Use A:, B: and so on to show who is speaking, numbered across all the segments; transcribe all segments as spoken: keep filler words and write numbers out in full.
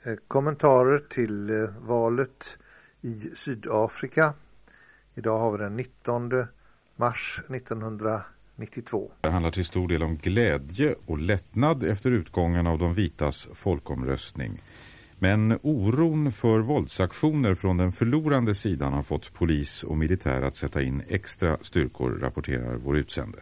A: Kommentarer till valet i Sydafrika. Idag har vi den nittonde mars nittonhundranittiotvå.
B: Det handlar till stor del om glädje och lättnad efter utgången av de vitas folkomröstning. Men oron för våldsaktioner från den förlorande sidan har fått polis och militär att sätta in extra styrkor, rapporterar vår utsände.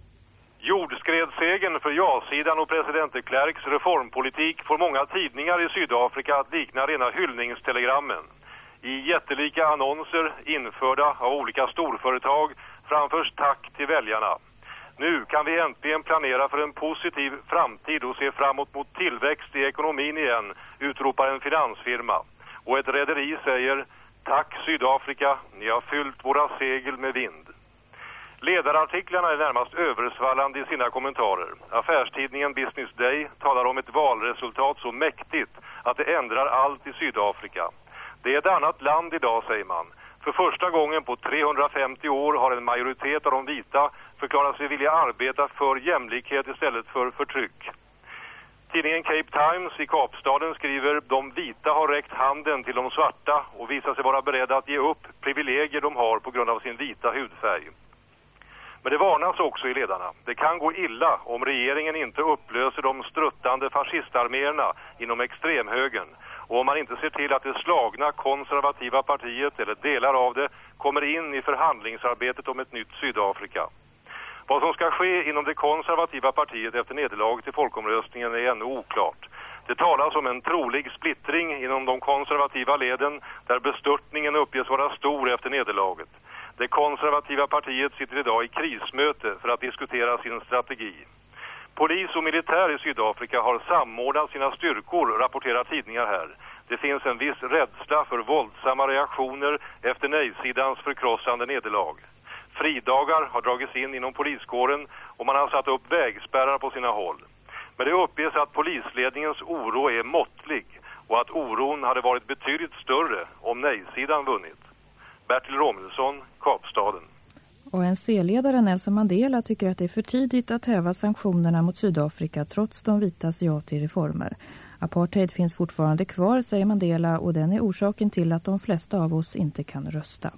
C: Jordskredssegen för ja-sidan och president de Klerks reformpolitik får många tidningar i Sydafrika att likna rena hyllningstelegrammen. I jättelika annonser införda av olika storföretag framförs tack till väljarna. Nu kan vi äntligen planera för en positiv framtid och se framåt mot tillväxt i ekonomin igen, utropar en finansfirma. Och ett rederi säger: tack Sydafrika, ni har fyllt våra segel med vind. Ledarartiklarna är närmast översvallande i sina kommentarer. Affärstidningen Business Day talar om ett valresultat så mäktigt att det ändrar allt i Sydafrika. Det är ett annat land idag, säger man. För första gången på trehundrafemtio år har en majoritet av de vita förklarat sig vilja arbeta för jämlikhet istället för förtryck. Tidningen Cape Times i Kapstaden skriver: de vita har räckt handen till de svarta och visar sig vara beredda att ge upp privilegier de har på grund av sin vita hudfärg. Men det varnas också i ledarna. Det kan gå illa om regeringen inte upplöser de struttande fascistarméerna inom extremhögern och om man inte ser till att det slagna konservativa partiet eller delar av det kommer in i förhandlingsarbetet om ett nytt Sydafrika. Vad som ska ske inom det konservativa partiet efter nederlaget i folkomröstningen är ännu oklart. Det talas om en trolig splittring inom de konservativa leden där bestörtningen uppges vara stor efter nederlaget. Det konservativa partiet sitter idag i krismöte för att diskutera sin strategi. Polis och militär i Sydafrika har samordnat sina styrkor, rapporterar tidningar här. Det finns en viss rädsla för våldsamma reaktioner efter nej-sidans förkrossande nederlag. Fridagar har dragits in inom poliskåren och man har satt upp vägspärrar på sina håll. Men det uppges att polisledningens oro är måttlig och att oron hade varit betydligt större om nej-sidan vunnit. Bertil Romilsson, Kapstaden.
D: Och en C-ledare Nelson Mandela tycker att det är för tidigt att häva sanktionerna mot Sydafrika trots de vitas ja till reformer. Apartheid finns fortfarande kvar, säger Mandela, och den är orsaken till att de flesta av oss inte kan rösta.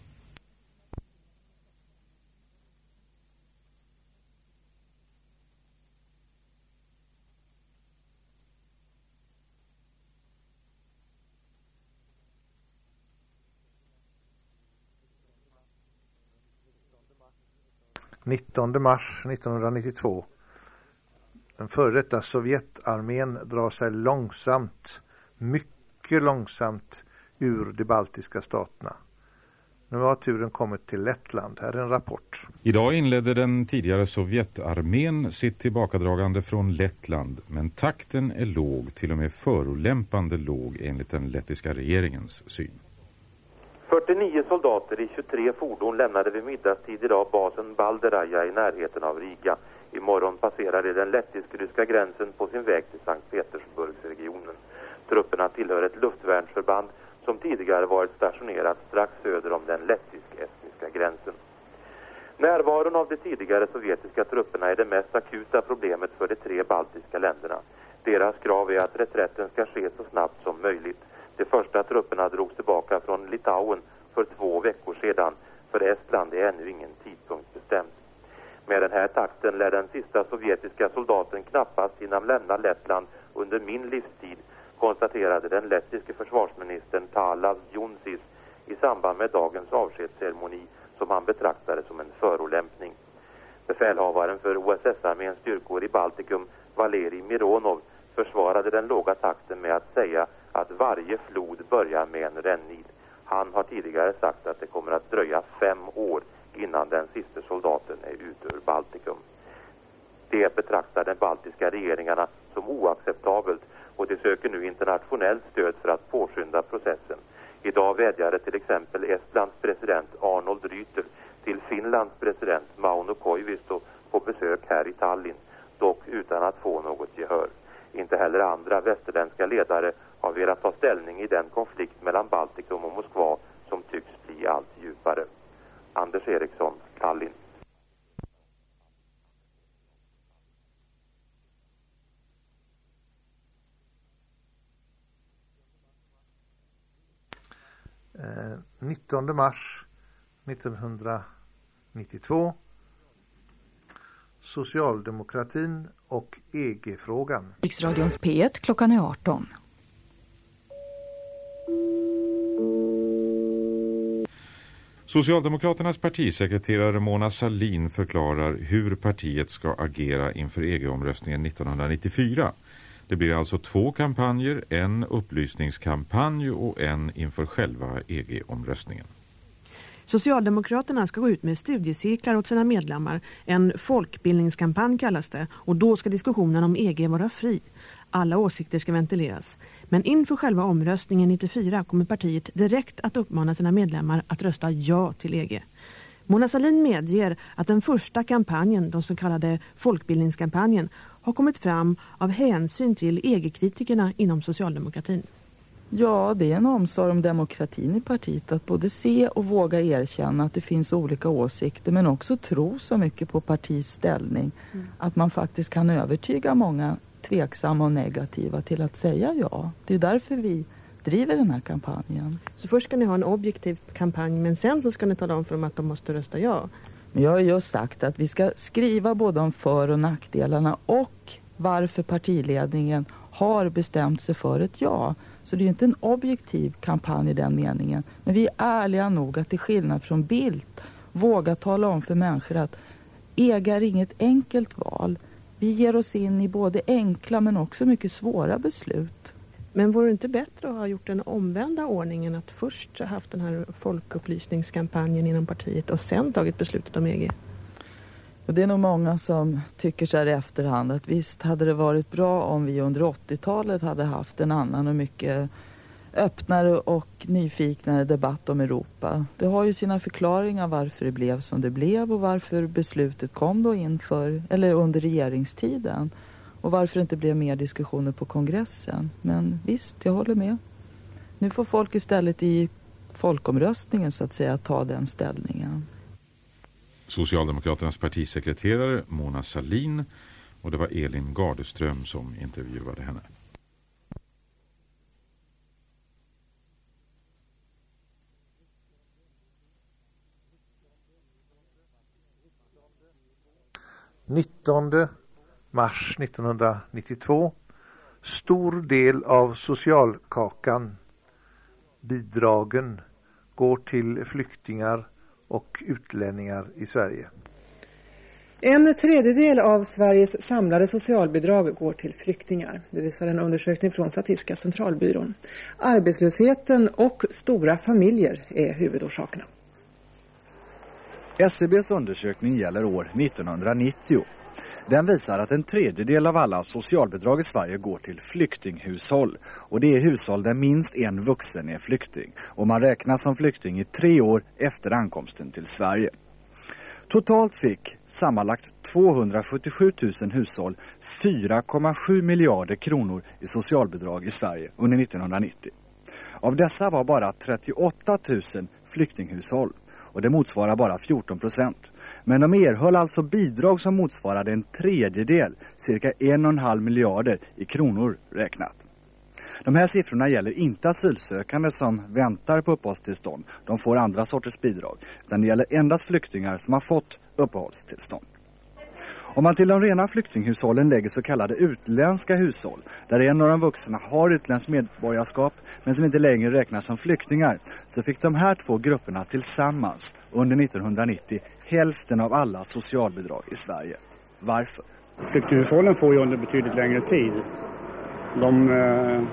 A: nittonde mars nittonhundranittiotvå. Den före detta Sovjetarmén drar sig långsamt, mycket långsamt ur de baltiska staterna. Nu har turen kommit till Lettland. Här är en rapport.
B: Idag inledde den tidigare Sovjetarmén sitt tillbakadragande från Lettland, men takten är låg, till och med förolämpande låg enligt den lettiska regeringens syn.
E: fyrtionio soldater i tjugotre fordon lämnade vid middagstid idag basen Balderaja i närheten av Riga. Imorgon passerar de den lettisk-ryska gränsen på sin väg till Sankt Petersburgsregionen. Trupperna tillhör ett luftvärnsförband som tidigare varit stationerat strax söder om den lettisk-estniska gränsen. Närvaron av de tidigare sovjetiska trupperna är det mest akuta problemet för de tre baltiska länderna. Deras krav är att reträtten ska ske så snabbt som möjligt. De första trupperna drogs tillbaka från Litauen för två veckor sedan. För Estland är ännu ingen tidpunkt bestämd. Med den här takten lär den sista sovjetiska soldaten knappast hinna lämna Lettland under min livstid, konstaterade den lettiske försvarsministern Talas Junsis i samband med dagens avskedsceremoni som han betraktade som en förolämpning. Befälhavaren för O S S-arméns styrkor i Baltikum, Valeri Mironov, försvarade den låga takten med att säga att varje flod börjar med en rännil. Han har tidigare sagt att det kommer att dröja fem år innan den sista soldaten är ute ur Baltikum. Det betraktar de baltiska regeringarna som oacceptabelt och de söker nu internationellt stöd för att påskynda processen. Idag vädjade till exempel Estlands president Arnold Rüütel till Finlands president Mauno Koivisto på besök här i Tallinn, dock utan att få något gehör. Inte heller andra västerländska ledare har velat ta ställning i den konflikt mellan Baltikum och Moskva som tycks bli allt djupare. Anders Eriksson, Tallinn.
A: nittonde mars nittonhundranittiotvå. Socialdemokratin och E G-frågan.
F: Riksradions P ett, klockan är arton.
B: Socialdemokraternas partisekreterare Mona Sahlin förklarar hur partiet ska agera inför E G-omröstningen nittonhundranittiofyra. Det blir alltså två kampanjer, en upplysningskampanj och en inför själva E G-omröstningen.
G: Socialdemokraterna ska gå ut med studiecirklar åt sina medlemmar. En folkbildningskampanj kallas det, och då ska diskussionen om E G vara fri. Alla åsikter ska ventileras. Men inför själva omröstningen nittiofyra kommer partiet direkt att uppmana sina medlemmar att rösta ja till E G. Mona Sahlin medger att den första kampanjen, den så kallade folkbildningskampanjen, har kommit fram av hänsyn till E G-kritikerna inom socialdemokratin.
H: Ja, det är en omsorg om demokratin i partiet att både se och våga erkänna att det finns olika åsikter, men också tro så mycket på partiets ställning mm. att man faktiskt kan övertyga många tveksamma och negativa till att säga ja. Det är därför vi driver den här kampanjen.
G: Så först ska ni ha en objektiv kampanj, men sen så ska ni tala om för dem att de måste rösta ja.
H: Men jag har just sagt att vi ska skriva både om för- och nackdelarna och varför partiledningen har bestämt sig för ett ja. Så det är inte en objektiv kampanj i den meningen. Men vi är ärliga nog att till skillnad från Bildt våga tala om för människor att E G är inget enkelt val. Vi ger oss in i både enkla men också mycket svåra beslut.
G: Men vore det inte bättre att ha gjort den omvända ordningen, att först ha haft den här folkupplysningskampanjen inom partiet och sen tagit beslutet om E G?
H: Och det är nog många som tycker så här i efterhand att visst hade det varit bra om vi under åttiotalet hade haft en annan och mycket öppnare och nyfiknare debatt om Europa. Det har ju sina förklaringar varför det blev som det blev och varför beslutet kom då inför eller under regeringstiden och varför det inte blev mer diskussioner på kongressen. Men visst, jag håller med. Nu får folk istället i folkomröstningen så att säga ta den ställningen.
B: Socialdemokraternas partisekreterare Mona Sahlin, och det var Elin Gardeström som intervjuade henne.
A: nittonde mars nittonhundranittiotvå. Stor del av socialkakan, bidragen, går till flyktingar och utlänningar i Sverige.
I: En tredjedel av Sveriges samlade socialbidrag går till flyktingar. Det visar en undersökning från Statistiska centralbyrån. Arbetslösheten och stora familjer är huvudorsakerna.
J: S C B:s undersökning gäller år nittonhundranittio. Den visar att en tredjedel av alla socialbidrag i Sverige går till flyktinghushåll. Och det är hushåll där minst en vuxen är flykting. Och man räknas som flykting i tre år efter ankomsten till Sverige. Totalt fick sammanlagt tvåhundrasjuttiosju tusen hushåll fyra komma sju miljarder kronor i socialbidrag i Sverige under nittonhundranittio. Av dessa var bara trettioåtta tusen flyktinghushåll. Och det motsvarar bara fjorton procent. Men de erhöll alltså bidrag som motsvarade en tredjedel, cirka en och en halv miljarder i kronor räknat. De här siffrorna gäller inte asylsökande som väntar på uppehållstillstånd. De får andra sorters bidrag. Utan det gäller endast flyktingar som har fått uppehållstillstånd. Om man till de rena flyktinghushållen lägger så kallade utländska hushåll, där en av de vuxna har utländskt medborgarskap men som inte längre räknas som flyktingar, så fick de här två grupperna tillsammans under nittonhundranittio hälften av alla socialbidrag i Sverige. Varför?
K: Flyktinghushållen får ju under betydligt längre tid. De eh,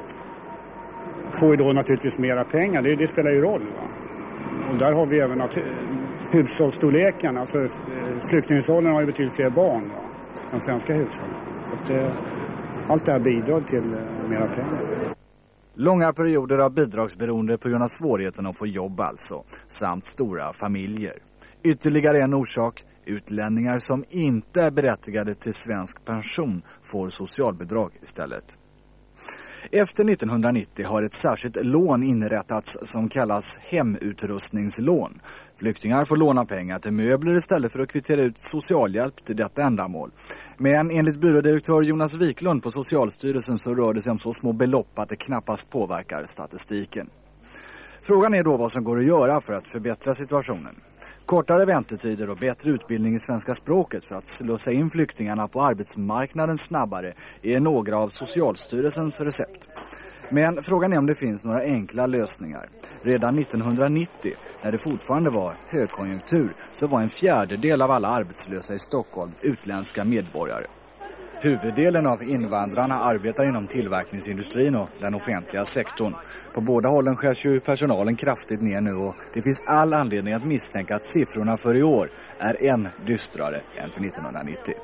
K: får ju då naturligtvis mera pengar, det, det spelar ju roll. Va? Och där har vi även hushållsstorleken, alltså flyktinghushållen har ju betydligt fler barn va? än svenska hushåll. Så att, eh, allt det här bidrar till eh, mera pengar.
J: Långa perioder av bidragsberoende på grund av svårigheten att få jobb alltså, samt stora familjer. Ytterligare en orsak, utlänningar som inte är berättigade till svensk pension får socialbidrag istället. Efter nittonhundranittio har ett särskilt lån inrättats som kallas hemutrustningslån. Flyktingar får låna pengar till möbler istället för att kvittera ut socialhjälp till detta ändamål. Men enligt byrådirektör Jonas Wiklund på Socialstyrelsen så rör det sig om så små belopp att det knappast påverkar statistiken. Frågan är då vad som går att göra för att förbättra situationen. Kortare väntetider och bättre utbildning i svenska språket för att slussa in flyktingarna på arbetsmarknaden snabbare är några av Socialstyrelsens recept. Men frågan är om det finns några enkla lösningar. Redan nittonhundranittio, när det fortfarande var högkonjunktur, så var en fjärdedel av alla arbetslösa i Stockholm utländska medborgare. Huvuddelen av invandrarna arbetar inom tillverkningsindustrin och den offentliga sektorn. På båda hållen skärs ju personalen kraftigt ner nu och det finns all anledning att misstänka att siffrorna för i år är än dystrare än för nittonhundranittio.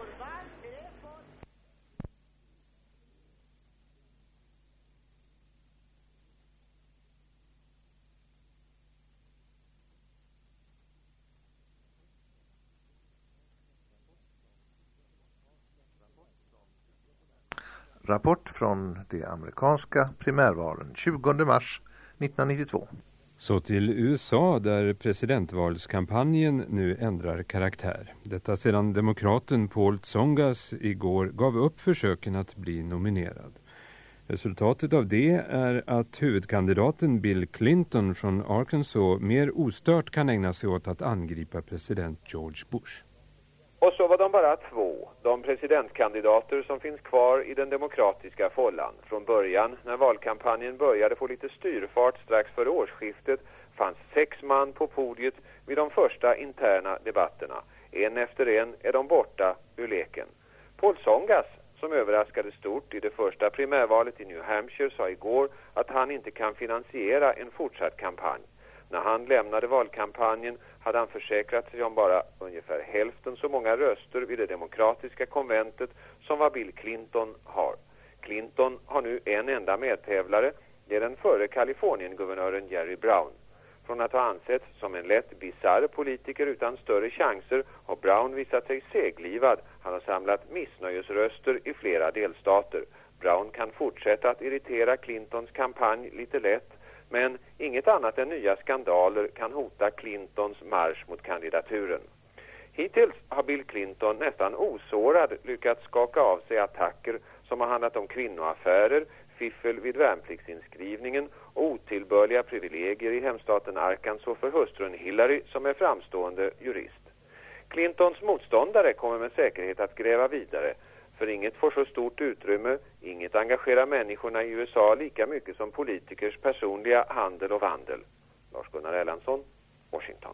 A: Rapport från de amerikanska primärvalen tjugonde mars nittonhundranittiotvå.
L: Så till U S A där presidentvalskampanjen nu ändrar karaktär. Detta sedan demokraten Paul Tsongas igår gav upp försöken att bli nominerad. Resultatet av det är att huvudkandidaten Bill Clinton från Arkansas mer ostört kan ägna sig åt att angripa president George Bush.
M: Och så var de bara två, de presidentkandidater som finns kvar i den demokratiska fållan. Från början, när valkampanjen började få lite styrfart strax före årsskiftet, fanns sex man på podiet vid de första interna debatterna. En efter en är de borta ur leken. Paul Tsongas, som överraskade stort i det första primärvalet i New Hampshire, sa igår att han inte kan finansiera en fortsatt kampanj. När han lämnade valkampanjen hade han försäkrat sig om bara ungefär hälften så många röster vid det demokratiska konventet som vad Bill Clinton har. Clinton har nu en enda medtävlare, det är den förre Kalifornien-guvernören Jerry Brown. Från att ha ansetts som en lätt bizarr politiker utan större chanser har Brown visat sig seglivad. Han har samlat missnöjesröster i flera delstater. Brown kan fortsätta att irritera Clintons kampanj lite lätt, men inget annat än nya skandaler kan hota Clintons marsch mot kandidaturen. Hittills har Bill Clinton nästan osårad lyckats skaka av sig attacker som har handlat om kvinnoaffärer, fiffel vid värnpliktsinskrivningen och otillbörliga privilegier i hemstaten Arkansas för hustrun Hillary som är framstående jurist. Clintons motståndare kommer med säkerhet att gräva vidare, för inget får så stort utrymme, inget engagerar människorna i U S A lika mycket som politikers personliga handel och vandel. Lars-Gunnar Erlandsson, Washington.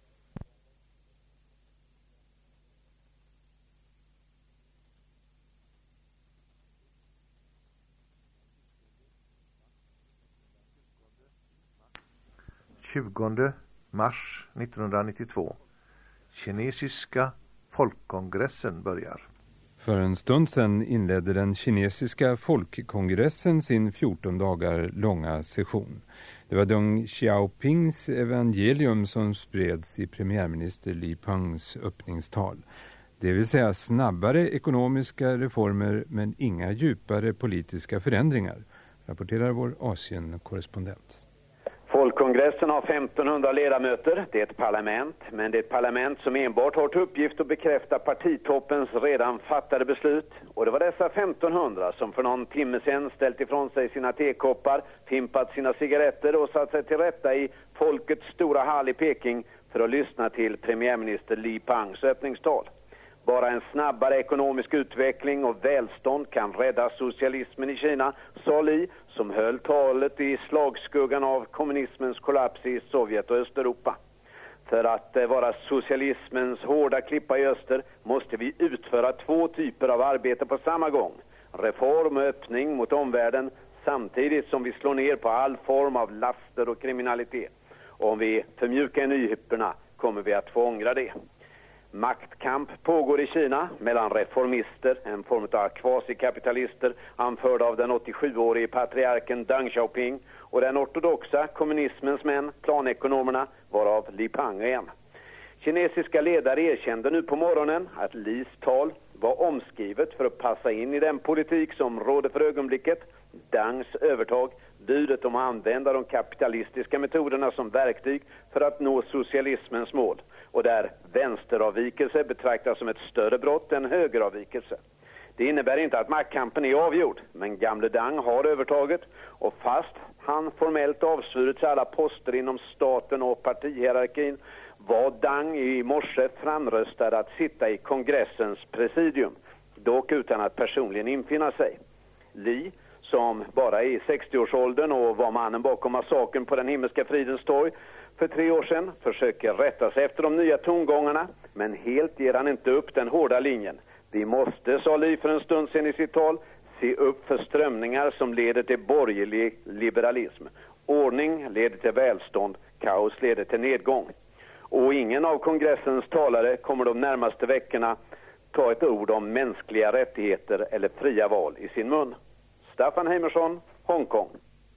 A: tjugonde mars nittonhundranittiotvå. Kinesiska folkkongressen börjar.
L: För en stund sedan inledde den kinesiska folkkongressen sin fjorton dagar långa session. Det var Deng Xiaopings evangelium som spreds i premiärminister Li Pengs öppningstal. Det vill säga snabbare ekonomiska reformer men inga djupare politiska förändringar, rapporterar vår Asien-korrespondent.
M: Folkkongressen har femtonhundra ledamöter. Det är ett parlament, men det är ett parlament som enbart har till uppgift att bekräfta partitoppens redan fattade beslut. Och det var dessa femtonhundra som för någon timme sedan ställt ifrån sig sina tekoppar, fimpat sina cigaretter och satt sig till rätta i folkets stora hall i Peking för att lyssna till premiärminister Li Pengs öppningstal. Bara en snabbare ekonomisk utveckling och välstånd kan rädda socialismen i Kina, sa Li, som höll talet i slagskuggan av kommunismens kollaps i Sovjet och Östeuropa. För att vara socialismens hårda klippa i öster måste vi utföra två typer av arbete på samma gång. Reform och öppning mot omvärlden samtidigt som vi slår ner på all form av laster och kriminalitet. Och om vi förmjukar nyhypperna kommer vi att få ångra det. Maktkamp pågår i Kina mellan reformister, en form av kvasikapitalister anförda av den åttiosjuårige patriarken Deng Xiaoping, och den ortodoxa kommunismens män, planekonomerna, varav Li Peng är en. Kinesiska ledare erkände nu på morgonen att Lis tal var omskrivet för att passa in i den politik som råder för ögonblicket. Dengs övertag, budet om att använda de kapitalistiska metoderna som verktyg för att nå socialismens mål, och där vänsteravvikelse betraktas som ett större brott än högeravvikelse. Det innebär inte att maktkampen är avgjord, men gamle Deng har övertaget, och fast
N: han formellt avsvurit sig alla poster inom staten och partihierarkin, var Deng i morse framröstad att sitta i kongressens presidium, dock utan att personligen infinna sig. Li, som bara är i sextioårsåldern och var mannen bakom massakern på den himmelska fridens torg för tre år sedan, försöker rätta sig efter de nya tongångarna, men helt ger han inte upp den hårda linjen. Vi måste, sa Li för en stund sedan i sitt tal, se upp för strömningar som leder till borgerlig liberalism. Ordning leder till välstånd, kaos leder till nedgång. Och ingen av kongressens talare kommer de närmaste veckorna ta ett ord om mänskliga rättigheter eller fria val i sin mun. Staffan Heimersson, Hongkong.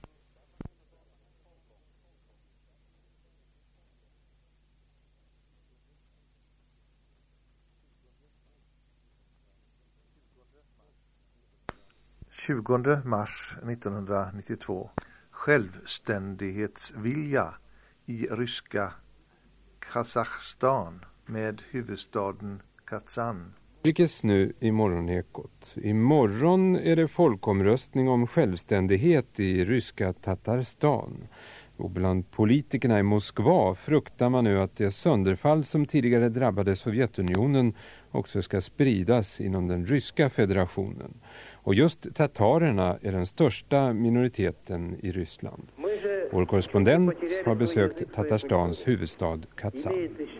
A: tjugonde mars nittonhundranittiotvå. Självständighetsvilja i ryska Kazakstan med huvudstaden Kazan.
L: Utrikes nu i morgonekot. Imorgon är det folkomröstning om självständighet i ryska Tatarstan. Och bland politikerna i Moskva fruktar man nu att det sönderfall som tidigare drabbade Sovjetunionen också ska spridas inom den ryska federationen. Och just tatarerna är den största minoriteten i Ryssland. Vår korrespondent har besökt Tatarstans huvudstad Kazan.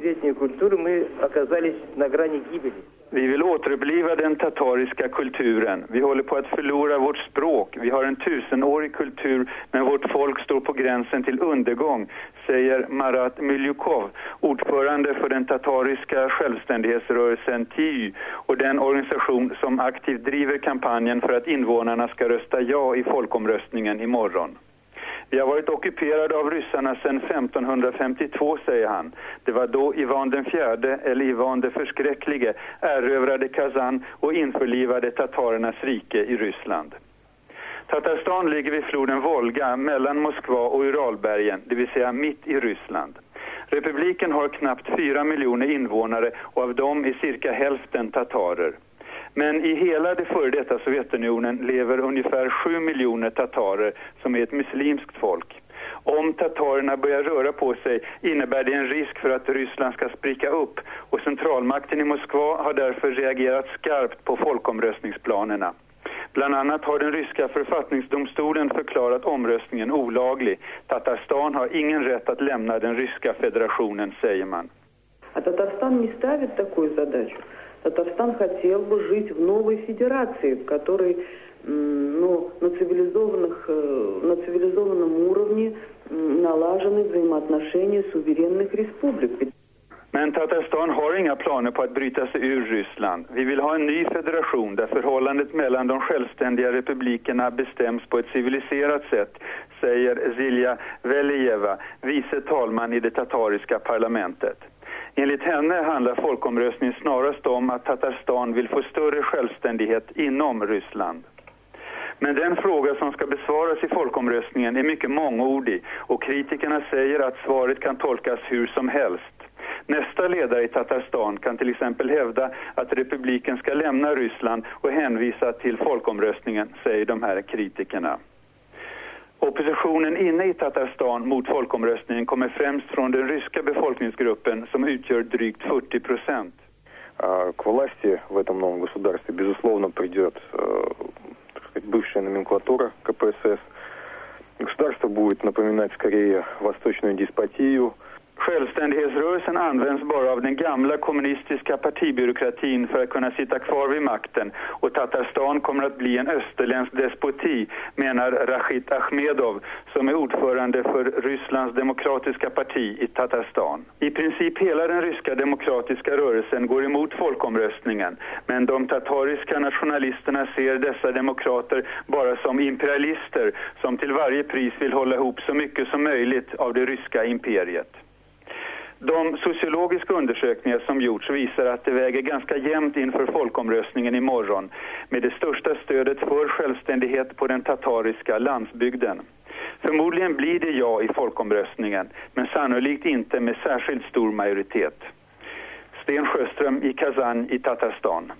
O: Vi vill återuppliva den tatariska kulturen. Vi håller på att förlora vårt språk. Vi har en tusenårig kultur, men vårt folk står på gränsen till undergång, säger Marat Milyukov, ordförande för den tatariska självständighetsrörelsen T Y och den organisation som aktivt driver kampanjen för att invånarna ska rösta ja i folkomröstningen imorgon. Vi har varit ockuperade av ryssarna sedan femtonhundrafemtiotvå, säger han. Det var då Ivan den fjärde, eller Ivan den förskräcklige, erövrade Kazan och införlivade tatarernas rike i Ryssland. Tatarstan ligger vid floden Volga mellan Moskva och Uralbergen, det vill säga mitt i Ryssland. Republiken har knappt fyra miljoner invånare och av dem är cirka hälften tatarer. Men i hela det före detta Sovjetunionen lever ungefär sju miljoner tatarer som är ett muslimskt folk. Om tatarerna börjar röra på sig innebär det en risk för att Ryssland ska spricka upp och centralmakten i Moskva har därför reagerat skarpt på folkomröstningsplanerna. Bland annat har den ryska författningsdomstolen förklarat omröstningen olaglig. Tatarstan har ingen rätt att lämna den ryska federationen, säger man.
P: Татарстан не ставит такую задачу. Татарстан хотел бы жить в новой федерации, в которой ну, на, цивилизованных, на цивилизованном уровне налажены взаимоотношения суверенных республик.
O: Men Tatarstan har inga planer på att bryta sig ur Ryssland. Vi vill ha en ny federation där förhållandet mellan de självständiga republikerna bestäms på ett civiliserat sätt, säger Zilja Velieva, vice talman i det tatariska parlamentet. Enligt henne handlar folkomröstningen snarast om att Tatarstan vill få större självständighet inom Ryssland. Men den fråga som ska besvaras i folkomröstningen är mycket mångordig och kritikerna säger att svaret kan tolkas hur som helst. Nästa ledare i Tatarstan kan till exempel hävda att republiken ska lämna Ryssland och hänvisa till folkomröstningen, säger de här kritikerna. Oppositionen inne i Tatarstan mot folkomröstningen kommer främst från den ryska befolkningsgruppen som utgör drygt fyrtio procent.
Q: К власти в этом новом государстве, безусловно, придет бывшая номенклатура ка пэ эс эс. Государство будет напоминать скорее восточную деспотию.
O: Självständighetsrörelsen används bara av den gamla kommunistiska partibyråkratin för att kunna sitta kvar vid makten och Tatarstan kommer att bli en österländsk despoti, menar Rashid Ahmedov som är ordförande för Rysslands demokratiska parti i Tatarstan. I princip hela den ryska demokratiska rörelsen går emot folkomröstningen, men de tatariska nationalisterna ser dessa demokrater bara som imperialister som till varje pris vill hålla ihop så mycket som möjligt av det ryska imperiet. De sociologiska undersökningar som gjorts visar att det väger ganska jämnt inför folkomröstningen imorgon med det största stödet för självständighet på den tatariska landsbygden. Förmodligen blir det ja i folkomröstningen, men sannolikt inte med särskilt stor majoritet. Sten Sjöström i Kazan i Tatarstan.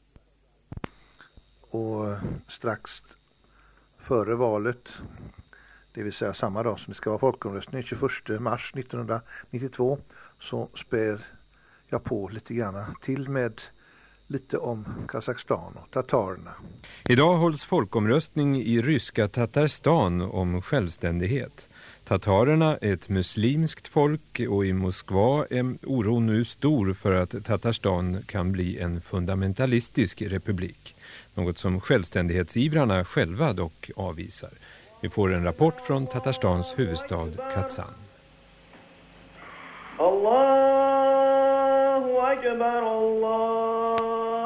A: Och strax före valet det vill säga samma dag som det ska vara folkomröstning, tjugoförsta mars nittonhundranittiotvå, så spär jag på lite grann till med lite om Kazakstan och tatarerna.
L: Idag hålls folkomröstning i ryska Tatarstan om självständighet. Tatarerna är ett muslimskt folk och i Moskva är oron nu stor för att Tatarstan kan bli en fundamentalistisk republik. Något som självständighetsivrarna själva dock avvisar. Vi får en rapport från Tatarstans huvudstad Kazan.
R: Allahu akbar, Allah.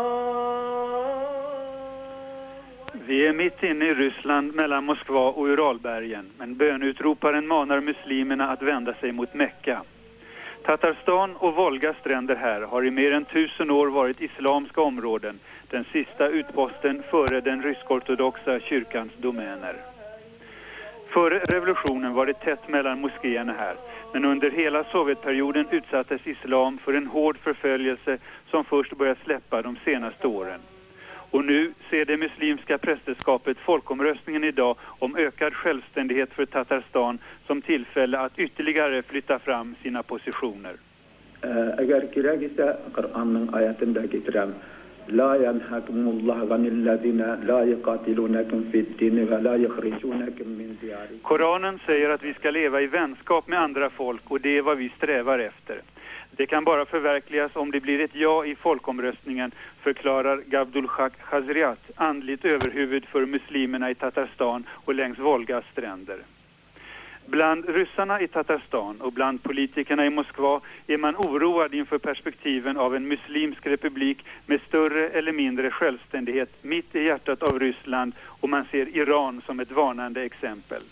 S: Vi är mitt inne i Ryssland mellan Moskva och Uralbergen, men bönutroparen manar muslimerna att vända sig mot Mekka. Tatarstan och Volga stränder här har i mer än tusen år varit islamska områden, den sista utposten före den rysk-ortodoxa kyrkans domäner. Före revolutionen var det tätt mellan moskéerna här, men under hela Sovjetperioden utsattes islam för en hård förföljelse som först började släppa de senaste åren. Och nu ser det muslimska prästerskapet folkomröstningen idag om ökad självständighet för Tatarstan som tillfälle att ytterligare flytta fram sina positioner. Koranen säger att vi ska leva i vänskap med andra folk och det är vad vi strävar efter. Det kan bara förverkligas om det blir ett ja i folkomröstningen, förklarar Gabdulhak Khazriat, andligt överhuvud för muslimerna i Tatarstan och längs Volgas stränder. Bland ryssarna i Tatarstan och bland politikerna i Moskva är man oroad inför perspektiven av en muslimsk republik med större eller mindre självständighet mitt i hjärtat av Ryssland, och man ser Iran som ett varnande exempel.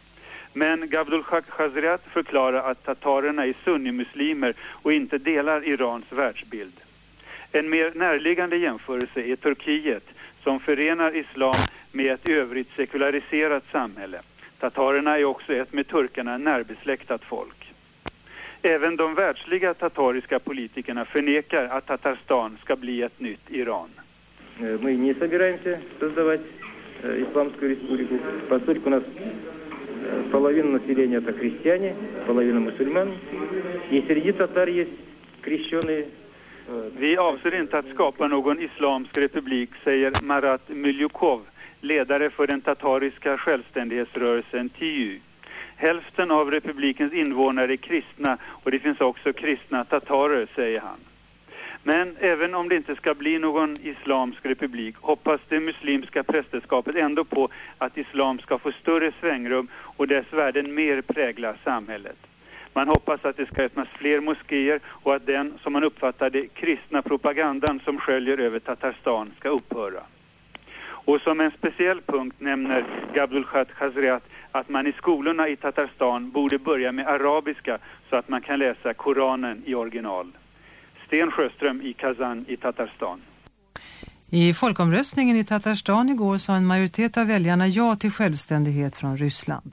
S: Men Gabdulhak Khazriat förklarar att tatarerna är sunnimuslimer och inte delar Irans världsbild. En mer närliggande jämförelse är Turkiet, som förenar islam med ett övrigt sekulariserat samhälle. Tatarerna är också ett med turkarna närbesläktat folk. Även de världsliga tatariska politikerna förnekar att Tatarstan ska bli ett nytt Iran.
Q: Мы не собираемся создавать исламскую республику, поскольку у нас половина населения это христиане, половина мусульман, и среди татар есть крещеные.
S: Vi avser inte att skapa någon islamsk republik, säger Marat Milyukov, ledare för den tatariska självständighetsrörelsen T U. Hälften av republikens invånare är kristna och det finns också kristna tatarer, säger han. Men även om det inte ska bli någon islamsk republik hoppas det muslimska prästerskapet ändå på att islam ska få större svängrum och dess värden mer prägla samhället. Man hoppas att det ska öppnas fler moskéer och att den, som man uppfattar det, kristna propagandan som sköljer över Tatarstan ska upphöra. Och som en speciell punkt nämner Gabdulhak Khazriat att man i skolorna i Tatarstan borde börja med arabiska så att man kan läsa Koranen i original. Sten Sjöström i Kazan i Tatarstan.
T: I folkomröstningen i Tatarstan igår sa en majoritet av väljarna ja till självständighet från Ryssland.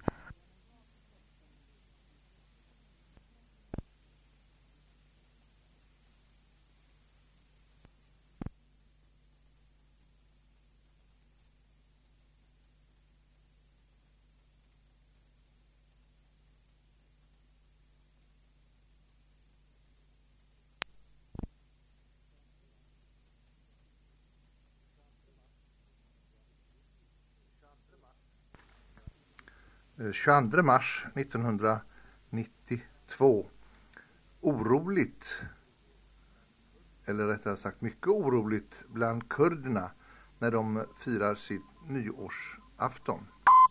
A: tjugoandra mars nittonhundranittiotvå. Oroligt, eller rättare sagt mycket oroligt bland kurderna när de firar sitt nyårsafton.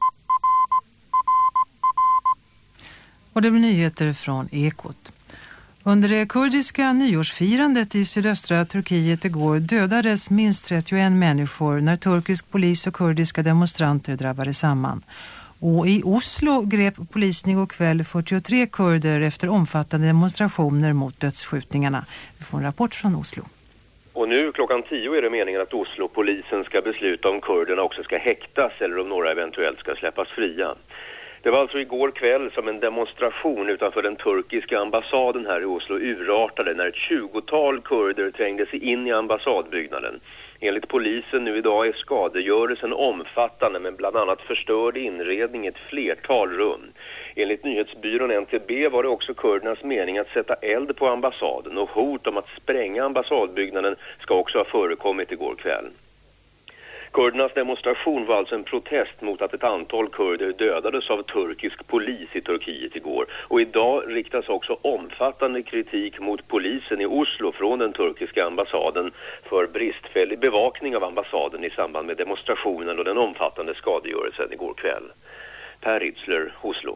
T: Och det blir nyheter från Ekot. Under det kurdiska nyårsfirandet i sydöstra Turkiet igår dödades minst trettioen människor när turkisk polis och kurdiska demonstranter drabbade samman. Och i Oslo grep polisen igår kväll fyrtiotre kurder efter omfattande demonstrationer mot dödsskjutningarna. Vi får en rapport från Oslo.
U: Och nu klockan tio är det meningen att Oslo-polisen ska besluta om kurderna också ska häktas eller om några eventuellt ska släppas fria. Det var alltså igår kväll som en demonstration utanför den turkiska ambassaden här i Oslo urartade när ett tjugotal kurder trängde sig in i ambassadbyggnaden. Enligt polisen nu idag är skadegörelsen omfattande men bland annat förstörd inredning i ett flertal rum. Enligt nyhetsbyrån N T B var det också kurdernas mening att sätta eld på ambassaden och hot om att spränga ambassadbyggnaden ska också ha förekommit igår kväll. Kurdernas demonstration var alltså en protest mot att ett antal kurder dödades av turkisk polis i Turkiet igår. Och idag riktas också omfattande kritik mot polisen i Oslo från den turkiska ambassaden för bristfällig bevakning av ambassaden i samband med demonstrationen och den omfattande skadegörelsen igår kväll. Per Ritzler, Oslo.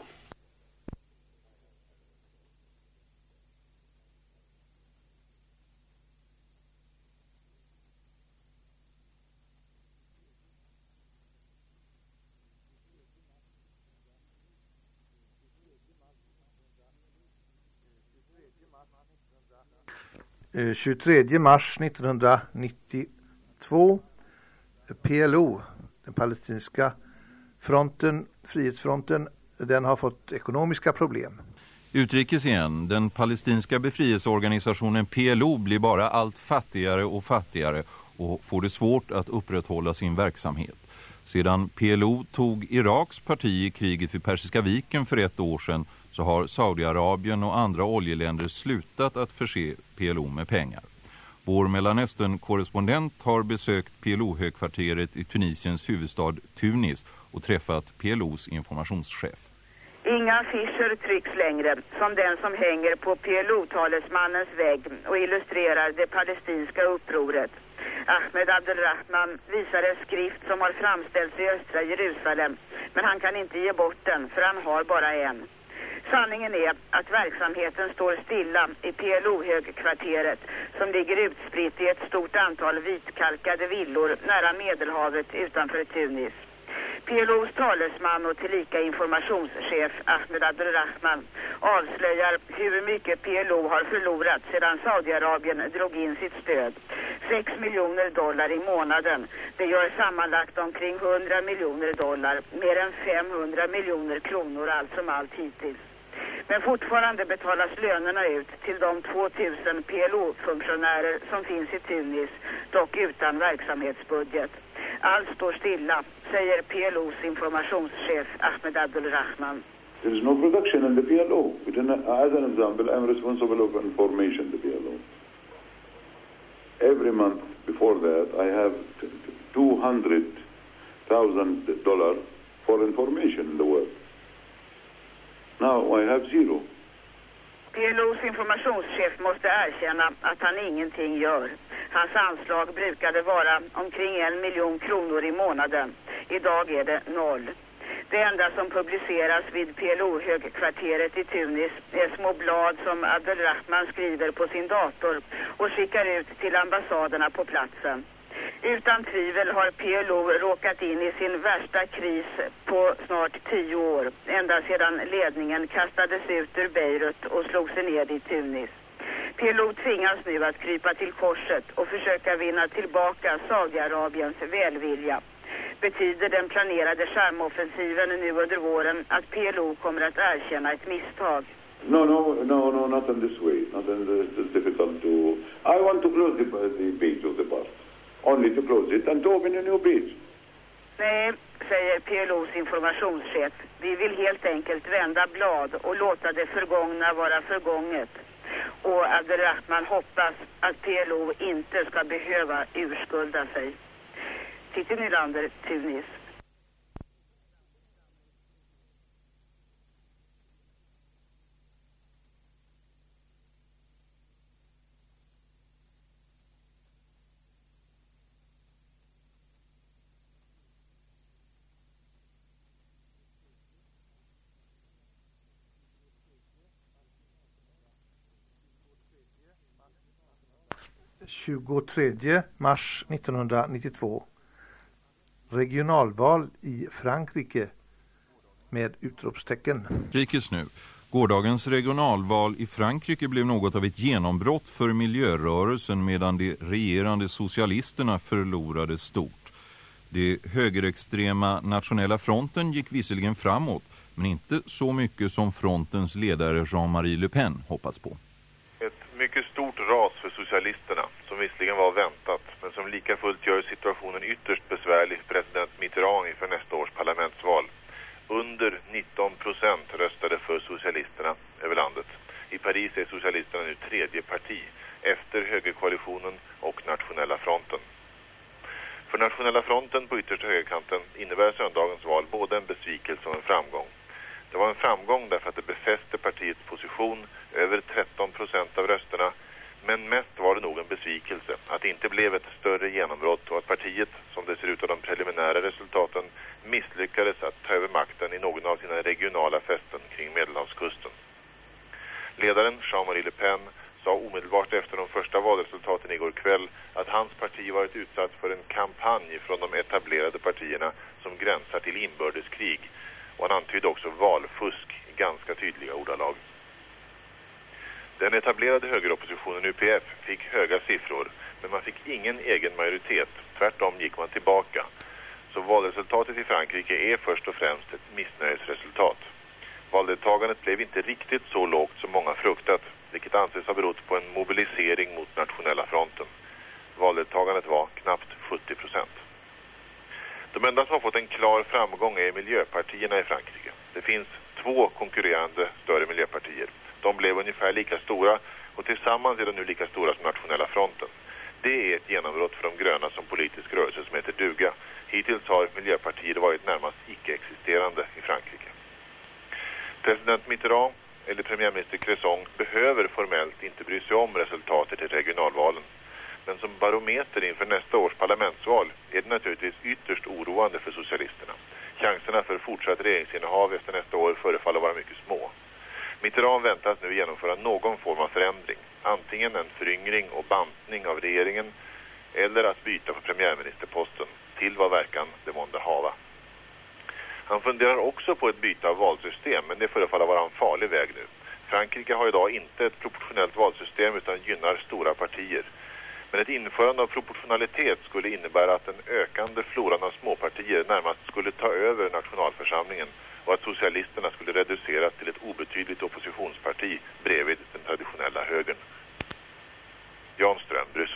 A: tjugotredje mars nittonhundranittiotvå, P L O, den palestinska fronten, frihetsfronten, den har fått ekonomiska problem.
B: Utrikes igen, den palestinska befrielseorganisationen P L O blir bara allt fattigare och fattigare och får det svårt att upprätthålla sin verksamhet. Sedan P L O tog Iraks parti i kriget vid Persiska viken för ett år sedan så har Saudiarabien och andra oljeländer slutat att förse P L O med pengar. Vår Mellanöstern-korrespondent har besökt P L O-högkvarteret i Tunisiens huvudstad Tunis och träffat P L O:s informationschef.
C: Inga affischer trycks längre som den som hänger på P L O-talesmannens vägg och illustrerar det palestinska upproret. Ahmed Abdelrahman visar en skrift som har framställts i östra Jerusalem, men han kan inte ge bort den för han har bara en. Sanningen är att verksamheten står stilla i P L O-högkvarteret som ligger utspritt i ett stort antal vitkalkade villor nära Medelhavet utanför Tunis. P L O:s talesman och tillika informationschef Ahmed Abdelrahman avslöjar hur mycket P L O har förlorat sedan Saudiarabien drog in sitt stöd. sex miljoner dollar i månaden. Det gör sammanlagt omkring hundra miljoner dollar, mer än femhundra miljoner kronor allt som allt hittills. Men fortfarande betalas lönerna ut till de tvåtusen P L O-funktionärer som finns i Tunis, dock utan verksamhetsbudget. Allt står stilla, säger P L O:s informationschef Ahmed Abdelrahman.
V: There is no production in the P L O. As an example, I'm responsible of information the P L O. Every month before that, I have two hundred thousand dollars for information in the world. Now I have zero.
C: P L O:s informationschef måste erkänna att han ingenting gör. Hans anslag brukade vara omkring en miljon kronor i månaden. Idag är det noll. Det enda som publiceras vid P L O-högkvarteret i Tunis är små blad som Abdelrahman skriver på sin dator och skickar ut till ambassaderna på platsen. Utan tvivel har P L O råkat in i sin värsta kris på snart tio år, ända sedan ledningen kastades ut ur Beirut och slog sig ned i Tunis. P L O tvingas nu att krypa till korset och försöka vinna tillbaka Saudiarabiens välvilja. Betyder den planerade charmoffensiven nu under våren att P L O kommer att erkänna ett misstag?
V: No, no, no, no, not in this way. Not in this. It's difficult to. I want to close the, the page of the past. Only to close it and to open a new page.
C: Nej, säger P L O:s informationschef. Vi vill helt enkelt vända blad och låta det förgångna vara förgånget. Och Abdelrahman hoppas att P L O inte ska behöva urskulda sig. Titti Nylander, Tunis.
A: tjugotredje mars nittonhundranittiotvå. Regionalval i Frankrike med utropstecken.
B: Rikes nu. Gårdagens regionalval i Frankrike blev något av ett genombrott för miljörörelsen medan de regerande socialisterna förlorade stort. Det högerextrema nationella fronten gick visserligen framåt, men inte så mycket som frontens ledare Jean-Marie Le Pen hoppats på.
W: Ett mycket stort ras för socialisterna, som visserligen var väntat, men som
D: som lika fullt gör situationen ytterst besvärlig för president Mitterrand inför nästa års parlamentsval. Under nitton procent röstade för socialisterna över landet. I Paris är socialisterna nu tredje parti efter högerkoalitionen och Nationella fronten. För Nationella fronten på yttersta högerkanten innebär söndagens val både en besvikelse och en framgång. Det var en framgång därför att det befäste partiets position över tretton procent av rösterna, men mest var det nog en besvikelse att det inte blev ett större genombrott och att partiet, som det ser ut av de preliminära resultaten, misslyckades att ta över makten i någon av sina regionala fästen kring Medelhavskusten. Ledaren Jean-Marie Le Pen sa omedelbart efter de första valresultaten igår kväll att hans parti varit utsatt för en kampanj från de etablerade partierna som gränsar till inbördeskrig, och han antydde också valfusk i ganska tydliga ordalag. Den etablerade högeroppositionen U P F fick höga siffror, men man fick ingen egen majoritet. Tvärtom gick man tillbaka. Så valresultatet i Frankrike är först och främst ett missnöjesresultat. Valdeltagandet blev inte riktigt så lågt som många fruktat, vilket anses ha berott på en mobilisering mot Nationella fronten. Valdeltagandet var knappt sjuttio procent. De enda som har fått en klar framgång är miljöpartierna i Frankrike. Det finns två konkurrerande större miljöpartier. De blev ungefär lika stora och tillsammans är de nu lika stora som Nationella fronten. Det är ett genombrott för de gröna som politisk rörelse som heter duga. Hittills har miljöpartier varit närmast icke-existerande i Frankrike. President Mitterrand eller premiärminister Cresson behöver formellt inte bry sig om resultatet i regionalvalen. Men som barometer inför nästa års parlamentsval är det naturligtvis ytterst oroande för socialisterna. Chanserna för fortsatt regeringsinnehav efter nästa år förefaller vara mycket små. Mitterrand väntas nu genomföra någon form av förändring. Antingen en föryngring och bantning av regeringen eller att byta på premiärministerposten, till vad verkan det månde hava. Han funderar också på ett byte av valsystem, men det förefaller vara en farlig väg nu. Frankrike har idag inte ett proportionellt valsystem utan gynnar stora partier. Men ett införande av proportionalitet skulle innebära att den ökande floran av småpartier närmast skulle ta över nationalförsamlingen och att socialisterna skulle reduceras till ett obetydligt oppositionsparti bredvid den traditionella högern. Jan Ström, Bryssel.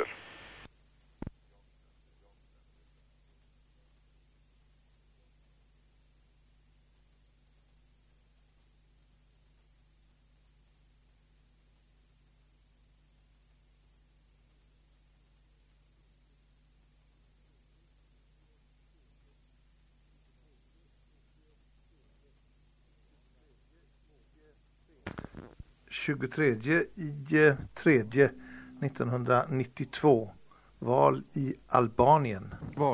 A: tjugotredje i tredje nittonhundranittiotvå. Val i Albanien.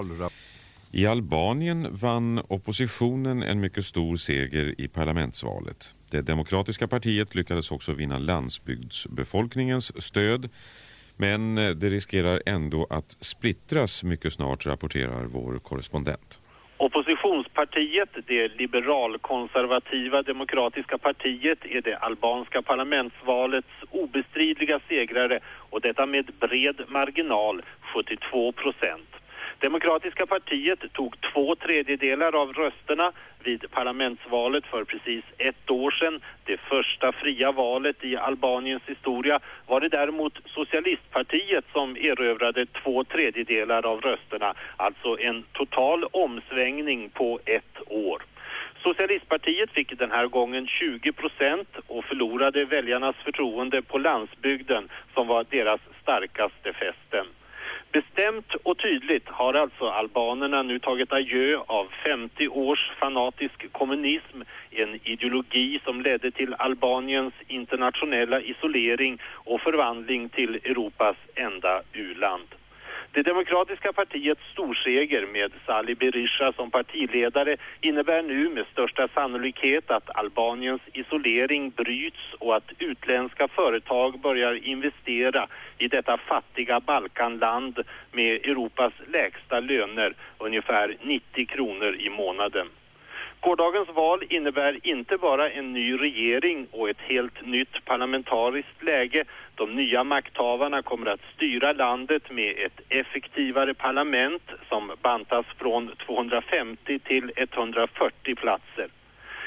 B: I Albanien vann oppositionen en mycket stor seger i parlamentsvalet. Det demokratiska partiet lyckades också vinna landsbygdsbefolkningens stöd, men det riskerar ändå att splittras mycket snart, rapporterar vår korrespondent.
E: Oppositionspartiet, det liberalkonservativa demokratiska partiet, är det albanska parlamentsvalets obestridliga segrare, och detta med bred marginal, sjuttiotvå procent. Demokratiska partiet tog två tredjedelar av rösterna vid parlamentsvalet för precis ett år sedan. Det första fria valet i Albaniens historia. Var det däremot Socialistpartiet som erövrade två tredjedelar av rösterna. Alltså en total omsvängning på ett år. Socialistpartiet fick den här gången tjugo procent och förlorade väljarnas förtroende på landsbygden som var deras starkaste fästen. Bestämt och tydligt har alltså albanerna nu tagit adjö av femtio års fanatisk kommunism, en ideologi som ledde till Albaniens internationella isolering och förvandling till Europas enda u-land. Det demokratiska partiets storseger med Sali Berisha som partiledare innebär nu med största sannolikhet att Albaniens isolering bryts och att utländska företag börjar investera i detta fattiga Balkanland med Europas lägsta löner, ungefär nittio kronor i månaden. Gårdagens val innebär inte bara en ny regering och ett helt nytt parlamentariskt läge. De nya makthavarna kommer att styra landet med ett effektivare parlament som bantas från tvåhundrafemtio till etthundrafyrtio platser.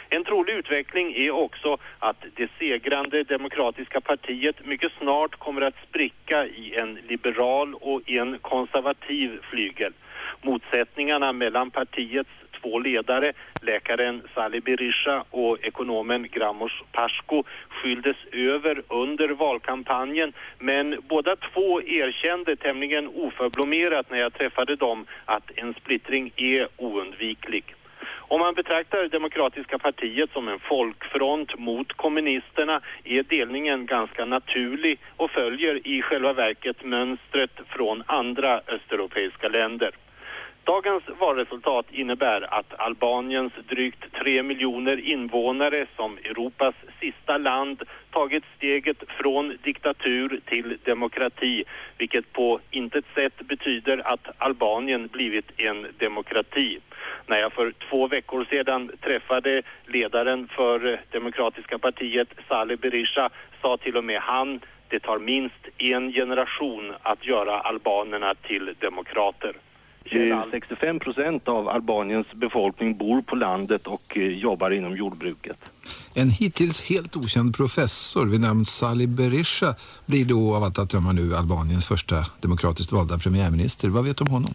E: En trolig utveckling är också att det segrande demokratiska partiet mycket snart kommer att spricka i en liberal och en konservativ flygel. Motsättningarna mellan partiets två ledare, läkaren Salih Berisha och ekonomen Gramosh Pashko, skylldes över under valkampanjen, men båda två erkände tämligen oförblommerat när jag träffade dem att en splittring är oundviklig. Om man betraktar Demokratiska partiet som en folkfront mot kommunisterna är delningen ganska naturlig och följer i själva verket mönstret från andra östeuropeiska länder. Dagens valresultat innebär att Albaniens drygt tre miljoner invånare som Europas sista land tagit steget från diktatur till demokrati, vilket på intet sätt betyder att Albanien blivit en demokrati. När jag för två veckor sedan träffade ledaren för Demokratiska partiet, Salih Berisha, sa till och med han: det tar minst en generation att göra albanerna till demokrater.
F: sextiofem procent av Albaniens befolkning bor på landet och jobbar inom jordbruket.
G: En hittills helt okänd professor vid namn Salih Berisha blir då av allt att döma nu Albaniens första demokratiskt valda premiärminister. Vad vet du om honom?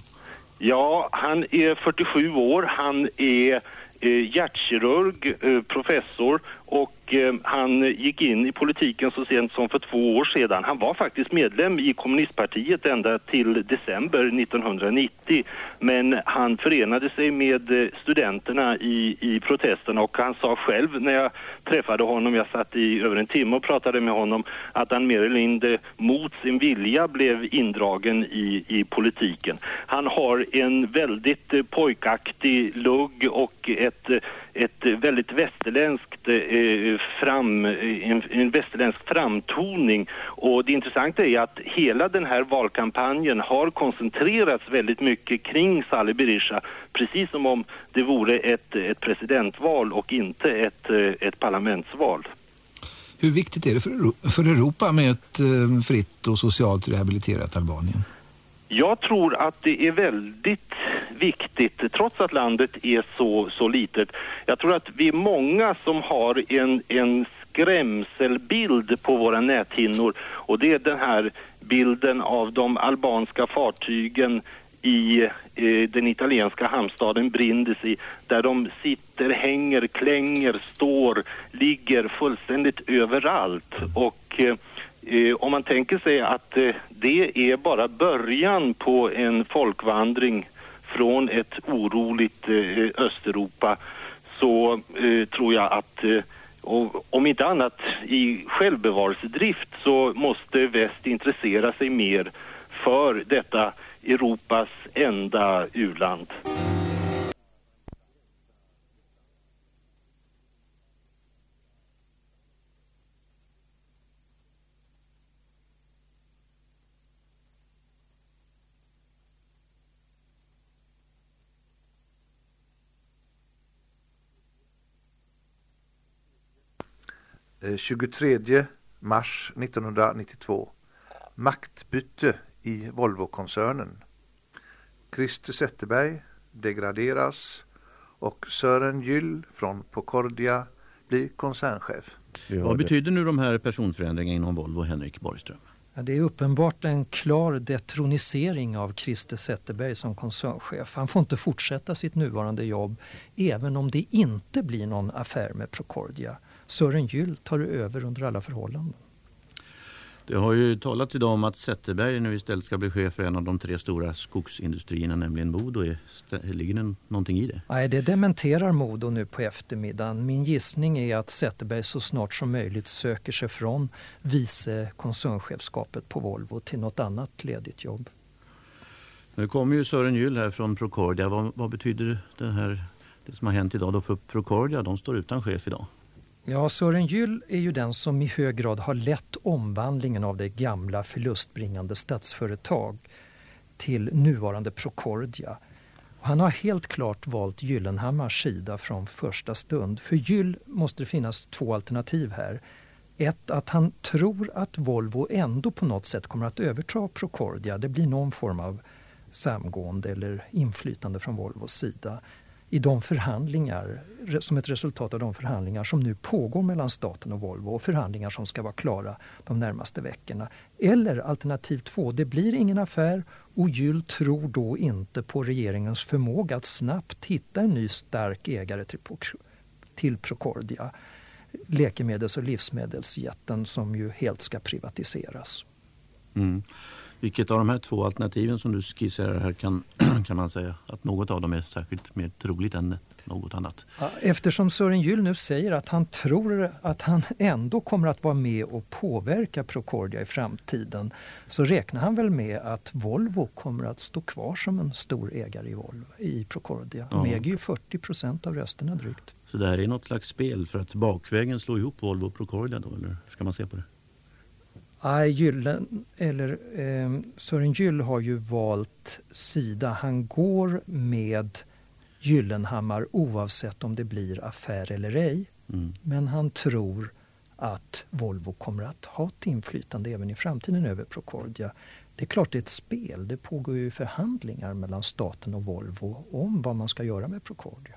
F: Ja, han är fyrtiosju år, han är eh, hjärtkirurg, eh, professor och eh, han gick in i politiken så sent som för två år sedan. Han var faktiskt medlem i kommunistpartiet ända till december nittonhundranittio, men han förenade sig med studenterna i, i protesterna och han sa själv när jag träffade honom, jag satt i över en timme och pratade med honom, att han mer eller mindre mot sin vilja blev indragen i, i politiken. Han har en väldigt eh, pojkaktig lugg och ett, ett väldigt västerländskt eh, fram, en, en västerländsk framtoning, och det intressanta är att hela den här valkampanjen har koncentrerats väldigt mycket kring Salih Berisha, precis som om det vore ett, ett presidentval och inte ett, ett parlamentsval.
G: Hur viktigt är det för, för Europa med ett eh, fritt och socialt rehabiliterat Albanien?
F: Jag tror att det är väldigt viktigt, trots att landet är så, så litet. Jag tror att vi är många som har en, en skrämselbild på våra näthinnor, och det är den här bilden av de albanska fartygen i eh, den italienska hamnstaden Brindisi, där de sitter, hänger, klänger, står, ligger fullständigt överallt. Och eh, Eh, om man tänker sig att eh, det är bara början på en folkvandring från ett oroligt eh, Östeuropa, så eh, tror jag att eh, och, om inte annat i självbevarelsedrift så måste väst intressera sig mer för detta Europas enda u-land.
A: tjugotredje mars nittonhundranittiotvå. Maktbyte i Volvo-koncernen. Christer Zetterberg degraderas och Sören Gyll från Procordia blir koncernchef.
W: Vad betyder nu de här personförändringarna inom Volvo, Henrik Borgström?
X: Ja, det är uppenbart en klar detronisering av Christer Zetterberg som koncernchef. Han får inte fortsätta sitt nuvarande jobb även om det inte blir någon affär med Procordia. Sören Gyll tar över under alla förhållanden.
W: Det har ju talat idag om att Zetterberg nu istället ska bli chef för en av de tre stora skogsindustrierna, nämligen Modo. Ligger det någonting i det?
X: Nej, det dementerar Modo nu på eftermiddagen. Min gissning är att Zetterberg så snart som möjligt söker sig från vice koncernchefskapet på Volvo till något annat ledigt jobb.
W: Nu kommer ju Sören Gyll här från Procordia. Vad, vad betyder det här, det som har hänt idag då för Procordia? De står utan chef idag.
X: Ja, Sören Gyll är ju den som i hög grad har lett omvandlingen av det gamla förlustbringande statsföretag till nuvarande Procordia. Och han har helt klart valt Gyllenhammars sida från första stund. För Gyll måste det finnas två alternativ här. Ett, att han tror att Volvo ändå på något sätt kommer att överta Procordia. Det blir någon form av samgående eller inflytande från Volvos sida. i de förhandlingar, som ett resultat av de förhandlingar som nu pågår mellan staten och Volvo och förhandlingar som ska vara klara de närmaste veckorna. Eller alternativ två, det blir ingen affär och Gyll tror då inte på regeringens förmåga att snabbt hitta en ny stark ägare till, till Procordia, läkemedels- och livsmedelsjätten som ju helt ska privatiseras.
W: Mm. Vilket av de här två alternativen som du skisserar här kan, kan man säga att något av dem är särskilt mer troligt än något annat?
X: Eftersom Sören Gyll nu säger att han tror att han ändå kommer att vara med och påverka Procordia i framtiden, så räknar han väl med att Volvo kommer att stå kvar som en stor ägare i, Volvo, i Procordia. De
W: Ja.
X: äger ju fyrtio procent av rösterna drygt.
W: Så det här är något slags spel för att bakvägen slå ihop Volvo och Procordia då, eller ska man se på det?
X: Nej, Gyllen, eller eh, Sören Gyll har ju valt sida. Han går med Gyllenhammar oavsett om det blir affär eller ej.
W: Mm.
X: Men han tror att Volvo kommer att ha ett inflytande även i framtiden över Procordia. Det är klart det är ett spel. Det pågår ju förhandlingar mellan staten och Volvo om vad man ska göra med Procordia.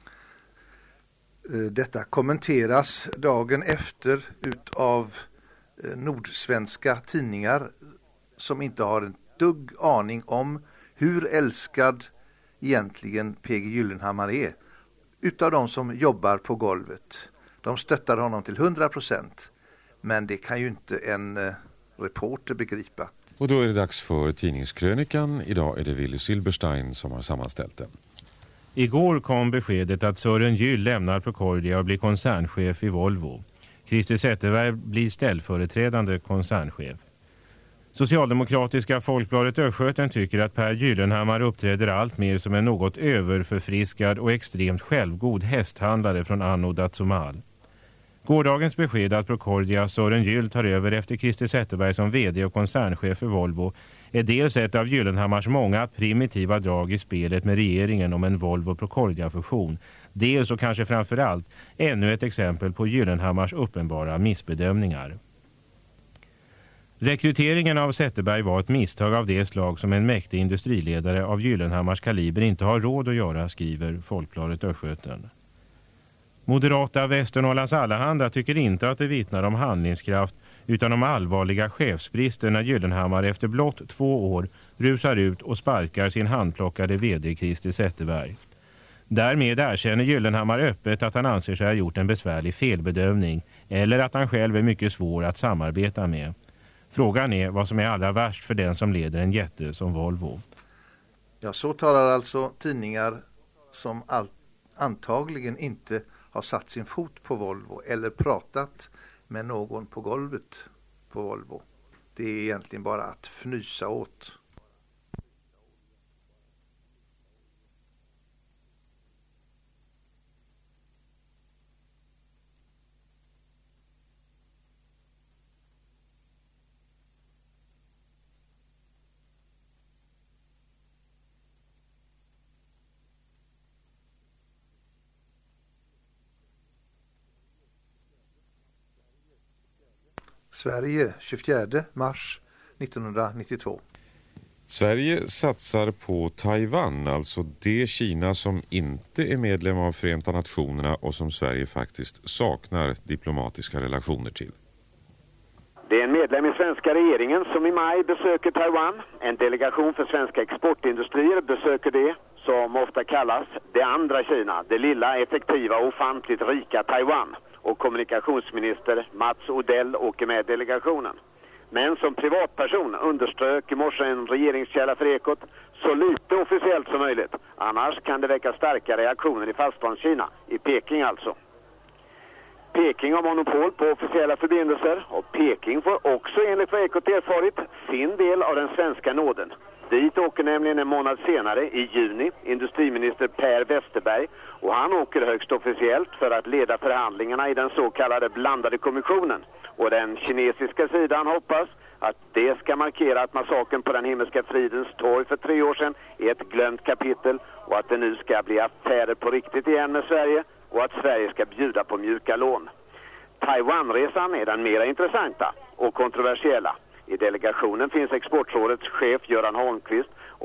A: Detta kommenteras dagen efter utav nordsvenska tidningar som inte har en dugg aning om hur älskad egentligen P G Gyllenhammar är utav de som jobbar på golvet. De stöttar honom till hundra procent, men det kan ju inte en eh, reporter begripa.
B: Och då är det dags för tidningskrönikan. Idag är det Willy Silberstein som har sammanställt den.
H: Igår kom beskedet att Sören Gyll lämnar Procordia och blir koncernchef i Volvo. Christer Zetterberg blir ställföreträdande koncernchef. Socialdemokratiska Folkbladet Östgöten tycker att Per Gyllenhammar uppträder allt mer som en något överförfriskad och extremt självgod hästhandlare från Anno Dazumal. Gårdagens besked att Procordia Sören Gyll tar över efter Christer Zetterberg som vd och koncernchef för Volvo är dels ett av Gyllenhammars många primitiva drag i spelet med regeringen om en Volvo-Procordia-fusion. Dels och kanske framförallt ännu ett exempel på Gyllenhammars uppenbara missbedömningar. Rekryteringen av Zetterberg var ett misstag av det slag som en mäktig industriledare av Gyllenhammars kaliber inte har råd att göra, skriver Folkbladet Östgöten. Moderata Västernorrlands Allehanda tycker inte att det vittnar om handlingskraft utan om allvarliga chefsbrister när Gyllenhammar efter blott två år rusar ut och sparkar sin handplockade vd Christer Zetterberg. Därmed erkänner Gyllenhammar öppet att han anser sig ha gjort en besvärlig felbedömning eller att han själv är mycket svår att samarbeta med. Frågan är vad som är allra värst för den som leder en jätte som Volvo.
A: Ja, så talar alltså tidningar som all, antagligen inte har satt sin fot på Volvo eller pratat med någon på golvet på Volvo. Det är egentligen bara att fnysa åt. Sverige, tjugofjärde mars nittonhundranittiotvå.
B: Sverige satsar på Taiwan, alltså det Kina som inte är medlem av Förenta Nationerna och som Sverige faktiskt saknar diplomatiska relationer till.
N: Det är en medlem i svenska regeringen som i maj besöker Taiwan. En delegation för svenska exportindustrier besöker det som ofta kallas det andra Kina, det lilla, effektiva och ofantligt rika Taiwan. Och kommunikationsminister Mats Odell åker med delegationen. Men som privatperson underströk i morse en regeringskälla för Ekot så lite officiellt som möjligt. Annars kan det väcka starka reaktioner i fastlandskina, i Peking alltså. Peking har monopol på officiella förbindelser och Peking får också enligt vad Ekot erfarit sin del av den svenska nåden. Dit åker nämligen en månad senare, i juni, industriminister Per Westerberg och han åker högst officiellt för att leda förhandlingarna i den så kallade blandade kommissionen. Och den kinesiska sidan hoppas att det ska markera att massakern på den himmelska fridens torg för tre år sedan är ett glömt kapitel och att det nu ska bli affärer på riktigt igen med Sverige och att Sverige ska bjuda på mjuka lån. Taiwanresan är den mera intressanta och kontroversiella. I delegationen finns Exportrådets chef Göran Holmqvist och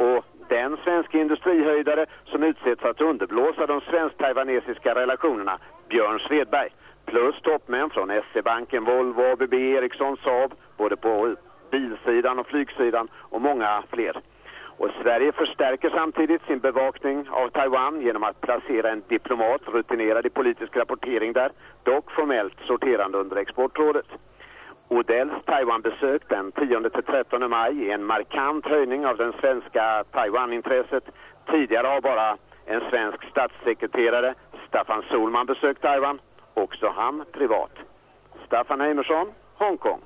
N: den svenska industrihöjdare som utsetts att underblåsa de svensk-taiwanesiska relationerna, Björn Svedberg, plus toppmän från S E-banken, Volvo, A B B, Ericsson, Saab, både på bilsidan och flygsidan och många fler. Och Sverige förstärker samtidigt sin bevakning av Taiwan genom att placera en diplomat rutinerad i politisk rapportering där, dock formellt sorterande under Exportrådet. Odells Taiwan-besök den tionde till trettonde maj är en markant höjning av den svenska Taiwan-intresset. Tidigare har bara en svensk statssekreterare, Staffan Solman, besökt Taiwan, också han privat. Staffan Heimersson, Hongkong.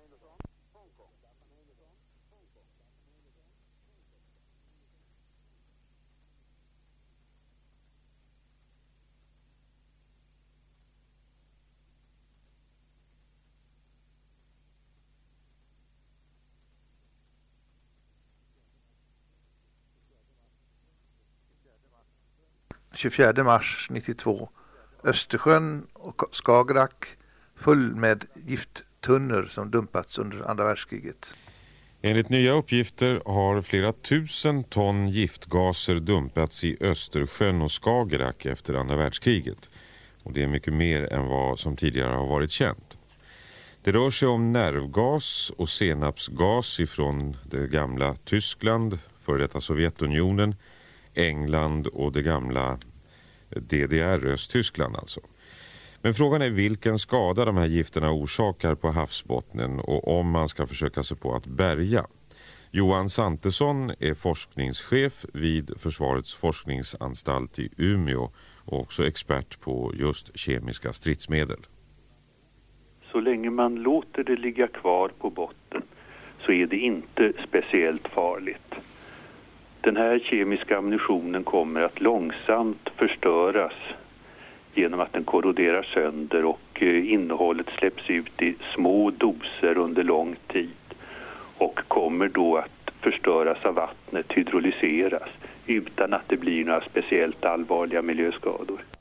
A: tjugofjärde mars nittiotvå. Östersjön och Skagerrak full med gifttunnor som dumpats under andra världskriget.
B: Enligt nya uppgifter har flera tusen ton giftgaser dumpats i Östersjön och Skagerrak efter andra världskriget. Och det är mycket mer än vad som tidigare har varit känt. Det rör sig om nervgas och senapsgas ifrån det gamla Tyskland, före detta Sovjetunionen, England och det gamla D D R, Östtyskland alltså. Men frågan är vilken skada de här gifterna orsakar på havsbottnen och om man ska försöka sig på att bärga. Johan Santesson är forskningschef vid Försvarets forskningsanstalt i Umeå och också expert på just kemiska stridsmedel.
I: Så länge man låter det ligga kvar på botten så är det inte speciellt farligt. Den här kemiska ammunitionen kommer att långsamt förstöras genom att den korroderar sönder och innehållet släpps ut i små doser under lång tid och kommer då att förstöras av vattnet, hydrolyseras utan att det blir några speciellt allvarliga miljöskador.